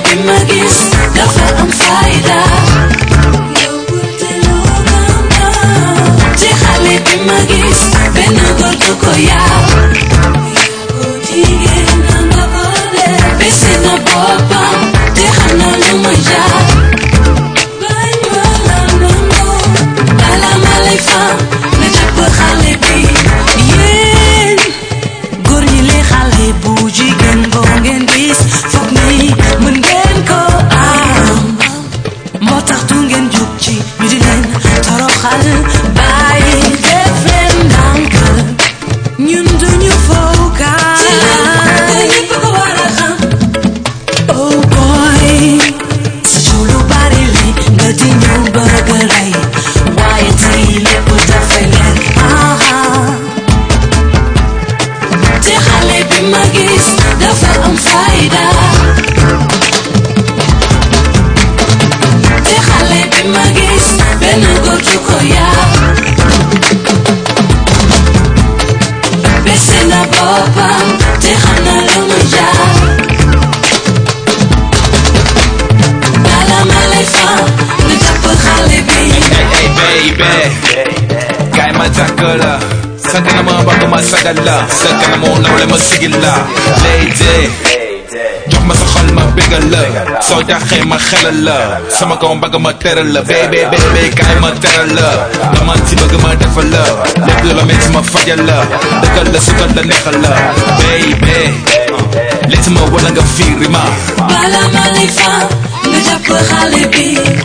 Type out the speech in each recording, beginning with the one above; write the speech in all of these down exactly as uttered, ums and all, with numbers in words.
bi ma gis dafa am fayda te xale bi ma gis benn góor du ko yaaw bese na boppam te xam na lu ma jaar bala ma lay fan na jàpp xale bi yéen góor ñi le xale bu jigéen boo ngeen gis foog ni mën ngeen ko am moo tax du ngeen jóg ci ñu di leen toroxal bàyyi def leen ndànk ñun duñu fowkaay oh boy sa coow lu bari li nga di ñëw bëgg rey waaye tey lépp dafay leer te xale bi ma gis dafa am fayda te xale bi ma gis benn góor du ko yaaw bese na boppam te xam na lu mu jaar bala ma lay fan nga jàpp xale bi Hey baby kaay ma takk la sa kanam bëgg ma sagal la sa kanam nawle ma sigil la lady jox ma sa xol ma bégal la soo jaxee ma xelal la sama kaw bëgg ma teral la baby baby kaay ma teral la nga man si bëgg ma defal la lépp lu la metti ma fajal la dëkkal la sukal la neexal la baby léegi ma wala nga fiiri ma bala ma lay fan nga jàpp xale bi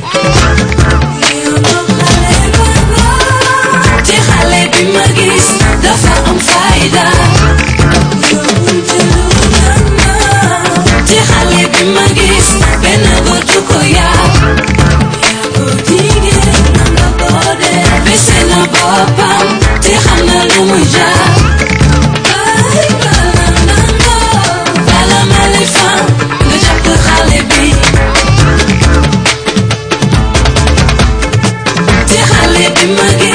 te xale bi ma gis dafa am fayda te xale bi ma gis benn góor du ko yaaw bese na boppam te xam na lu mu jaar bala ma lay fan nga jàpp xale bi te xale bi ma gis